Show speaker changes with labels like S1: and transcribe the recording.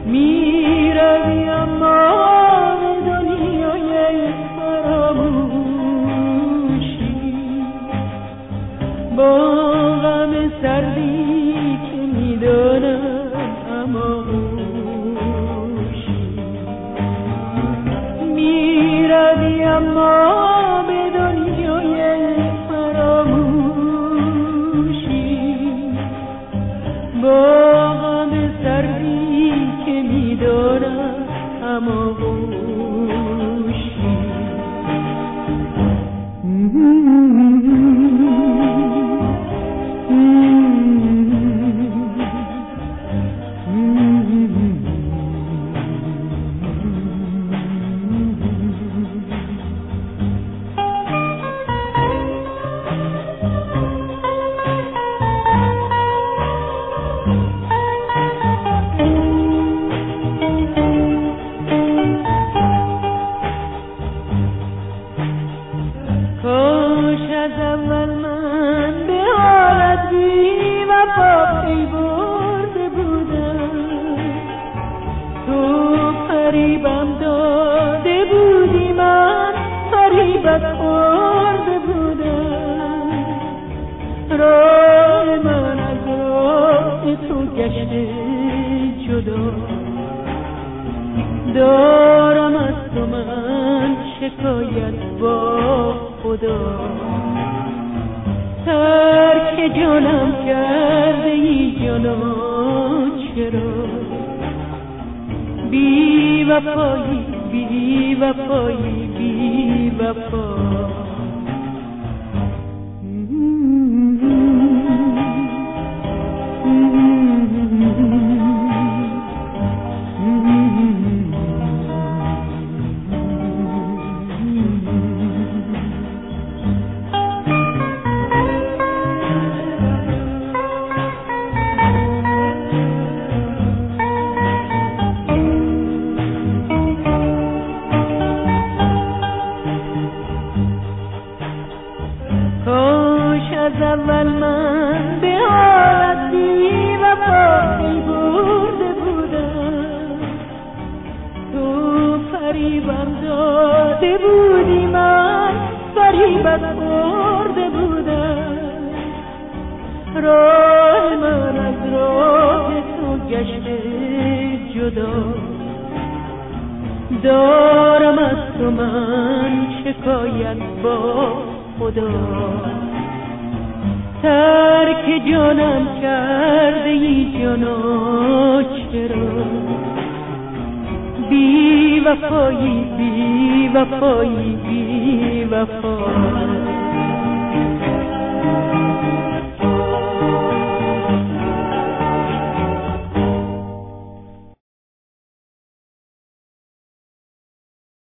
S1: میروی اما به دنیای فراموشی، با غم سردی که میدانم اما خوشی. میروی اما به دنیای فراموشی، با غم سردی که میدانم اما خوشی. کاش از اول من به حالت بی وفا پی برده بودم، تو فریبم داده بودی، من فریبت خورده بودم. راه من از راه تو گشته جدا، دارم از تو من شکایت با خدا. ترک جانم کرده ای جانا، چرا بی وفایی بی وفایی بی وفا. کاش از اول من به حالت بی وفا پی برده بودم، تو فریبم داده بودی، من فریبت خورده بودم. راه من از راه تو گشته جدا، دارم از تو من شکایت با خدا. ترک جانم کرده ای جانا، چرا بی وفایی بی وفایی بی وفا.